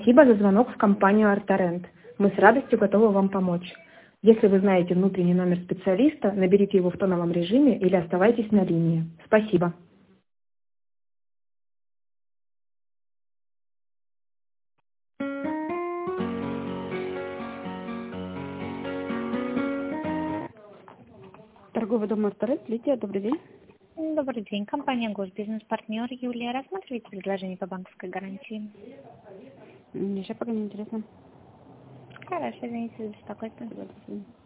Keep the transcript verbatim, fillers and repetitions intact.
Спасибо за звонок в компанию «Артарент». Мы с радостью готовы вам помочь. Если вы знаете внутренний номер специалиста, наберите его в тоновом режиме или оставайтесь на линии. Спасибо. Торговый дом «Артарент», Лидия, добрый день. Добрый день. Компания «Госбизнес-партнер» Юлия. Рассматриваете предложение по банковской гарантии? Мне сейчас пока не интересно. Хорошо, извините за беспокойство. Спасибо.